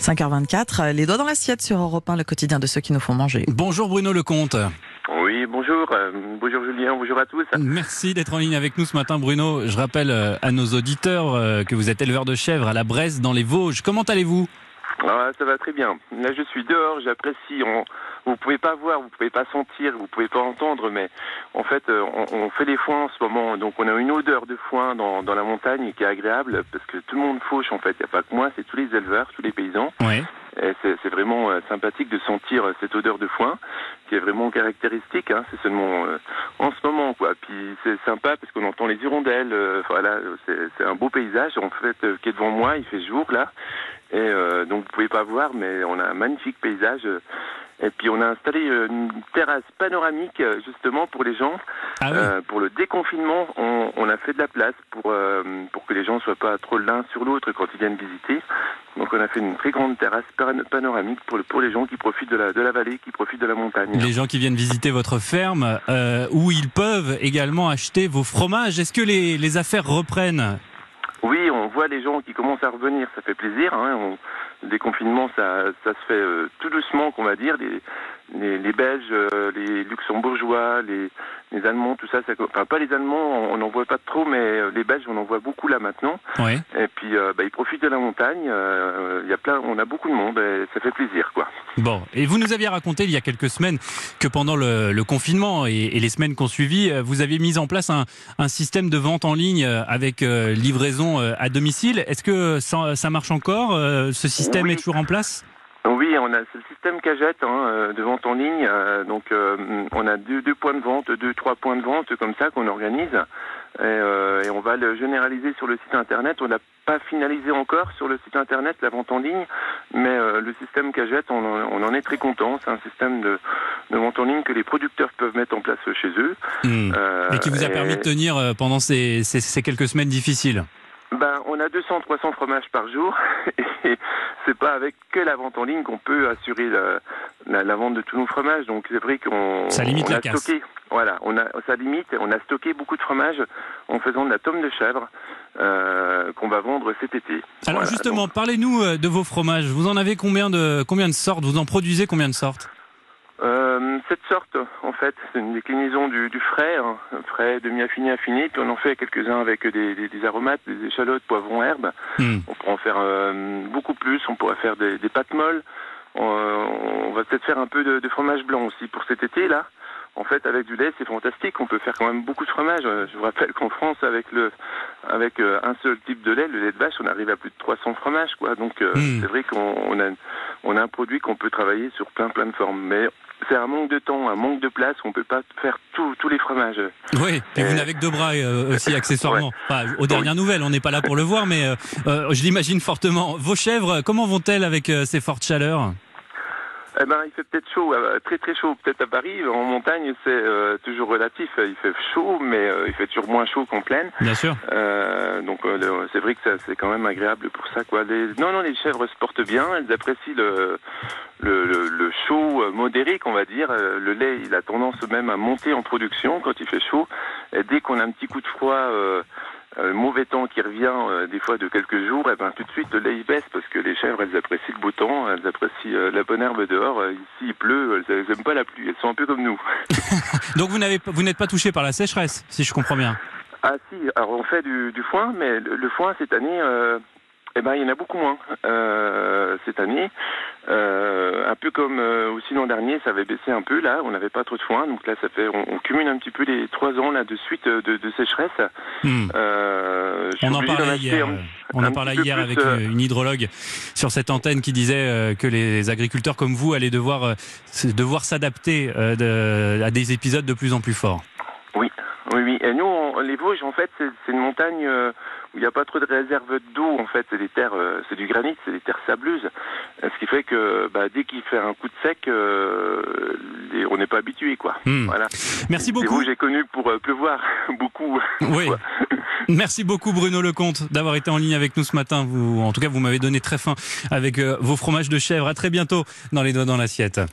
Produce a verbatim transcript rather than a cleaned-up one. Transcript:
cinq heures vingt-quatre, les doigts dans l'assiette sur Europe un, le quotidien de ceux qui nous font manger. Bonjour Bruno Lecomte. Oui, bonjour. Euh, bonjour Julien, bonjour à tous. Merci d'être en ligne avec nous ce matin Bruno. Je rappelle euh, à nos auditeurs euh, que vous êtes éleveur de chèvres à la Bresse dans les Vosges. Comment allez-vous ? Ah, ça va très bien. Là je suis dehors, j'apprécie. On... Vous pouvez pas voir, vous pouvez pas sentir, vous pouvez pas entendre, mais en fait on, on fait les foins en ce moment, donc on a une odeur de foin dans, dans la montagne qui est agréable parce que tout le monde fauche en fait. Il n'y a pas que moi, c'est tous les éleveurs, tous les paysans. Ouais. Et c'est, c'est vraiment euh, sympathique de sentir euh, cette odeur de foin qui est vraiment caractéristique. Hein, c'est seulement euh, en ce moment quoi. Puis c'est sympa parce qu'on entend les hirondelles. Euh, voilà, c'est, c'est un beau paysage en fait euh, qui est devant moi. Il fait jour là, et euh, donc vous pouvez pas voir, mais on a un magnifique paysage. Euh, Et puis on a installé une terrasse panoramique justement pour les gens. Ah oui. euh, pour le déconfinement, on, on a fait de la place pour euh, pour que les gens soient pas trop l'un sur l'autre quand ils viennent visiter. Donc on a fait une très grande terrasse panoramique pour, le, pour les gens qui profitent de la, de la vallée, qui profitent de la montagne. Les gens qui viennent visiter votre ferme, euh, où ils peuvent également acheter vos fromages. Est-ce que les, les affaires reprennent ? Oui, on voit les gens qui commencent à revenir, ça fait plaisir. Hein, on, le déconfinement, ça, ça se fait euh, tout doucement, qu'on va dire. Les, les, les Belges, euh, les Luxembourgeois, les, les Allemands, tout ça, ça, enfin pas les Allemands, on n'en voit pas trop, mais les Belges, on en voit beaucoup là maintenant. Ouais. Et puis, euh, bah, ils profitent de la montagne. Il euh, y a plein, on a beaucoup de monde, et ça fait plaisir, quoi. Bon, et vous nous aviez raconté il y a quelques semaines que pendant le, le confinement et, et les semaines qu'on suivi, vous aviez mis en place un, un système de vente en ligne avec euh, livraison euh, à domicile. Est-ce que ça, ça marche encore ? euh, Ce système Oui. est toujours en place ? Oui, on a c'est le système Cagette hein, de vente en ligne. Euh, donc, euh, on a deux, deux points de vente, deux, trois points de vente comme ça qu'on organise. Et, euh, et on va le généraliser sur le site internet. On n'a pas finalisé encore sur le site internet la vente en ligne, mais euh, le système Cagette, on, on en est très content. C'est un système de, de vente en ligne que les producteurs peuvent mettre en place chez eux. Mmh. Euh, Et qui vous a et... permis de tenir pendant ces, ces, ces quelques semaines difficiles ? Ben, on a deux cents à trois cents fromages par jour et c'est pas avec que la vente en ligne qu'on peut assurer la, la, la vente de tous nos fromages. Donc c'est vrai qu'on ça limite on la a casse. stocké, voilà, on a ça limite. On a stocké beaucoup de fromages en faisant de la tome de chèvre euh, qu'on va vendre cet été. Alors voilà, justement, donc... parlez-nous de vos fromages. Vous en avez combien de combien de sortes ? Vous en produisez combien de sortes ? Euh, cette sorte, en fait, c'est une déclinaison du, du frais, hein, frais demi-affiné, affiné, puis on en fait quelques-uns avec des, des, des aromates, des échalotes, poivrons, herbes. Mmh. On pourrait en faire euh, beaucoup plus, on pourrait faire des, des pâtes molles, on, on va peut-être faire un peu de, de fromage blanc aussi pour cet été, là. En fait, avec du lait, c'est fantastique. On peut faire quand même beaucoup de fromage. Je vous rappelle qu'en France, avec le, avec un seul type de lait, le lait de vache, on arrive à plus de trois cents fromages, quoi. Donc, euh, mmh. c'est vrai qu'on on a, on a un produit qu'on peut travailler sur plein, plein de formes. Mais c'est un manque de temps, un manque de place. On peut pas faire tous tous les fromages. Oui, et, et vous n'avez que deux bras euh, aussi, accessoirement. Ouais. Enfin, aux dernières oui. nouvelles, on n'est pas là pour le voir, mais euh, euh, je l'imagine fortement. Vos chèvres, comment vont-elles avec euh, ces fortes chaleurs ? Eh ben, il fait peut-être chaud, euh, très très chaud. Peut-être à Paris, en montagne, c'est euh, toujours relatif. Il fait chaud, mais euh, il fait toujours moins chaud qu'en plaine. Bien sûr. Euh, donc, euh, le, c'est vrai que ça, c'est quand même agréable pour ça, quoi. Les, non, non, les chèvres se portent bien. Elles apprécient le, le, le, le chaud modéré, qu'on va dire. Le lait, il a tendance même à monter en production quand il fait chaud. Et dès qu'on a un petit coup de froid. Euh, Euh, mauvais temps qui revient euh, des fois de quelques jours, et ben tout de suite le lait il baisse parce que les chèvres elles apprécient le beau temps, elles apprécient euh, la bonne herbe dehors. Euh, ici il pleut, elles, elles aiment pas la pluie, elles sont un peu comme nous. Donc vous n'avez vous n'êtes pas touché par la sécheresse, si je comprends bien. Ah si, alors on fait du, du foin, mais le, le foin cette année, euh, eh ben il y en a beaucoup moins euh, cette année. Euh, un peu comme euh, aussi l'an dernier, ça avait baissé un peu là, on n'avait pas trop de foin, donc là ça fait, on, on cumule un petit peu les trois ans là de suite de, de sécheresse. Mmh. Euh, on en parlait hier. Un, on en parlait hier avec euh... une hydrologue sur cette antenne qui disait euh, que les agriculteurs comme vous allaient devoir euh, devoir s'adapter euh, de, à des épisodes de plus en plus forts. Oui, oui, oui. Et nous, on, les Vosges, en fait, c'est, c'est une montagne euh, où il n'y a pas trop de réserves d'eau. En fait, c'est des terres, euh, c'est du granit, c'est des terres sableuses. Ce qui fait que bah, dès qu'il fait un coup de sec, euh, les, on n'est pas habitué, quoi. Mmh. Voilà. Merci beaucoup. C'est vous, j'ai connu pour euh, pleuvoir beaucoup. Oui. Merci beaucoup Bruno Lecomte d'avoir été en ligne avec nous ce matin. Vous, en tout cas, vous m'avez donné très faim avec euh, vos fromages de chèvre. À très bientôt dans les doigts dans l'assiette.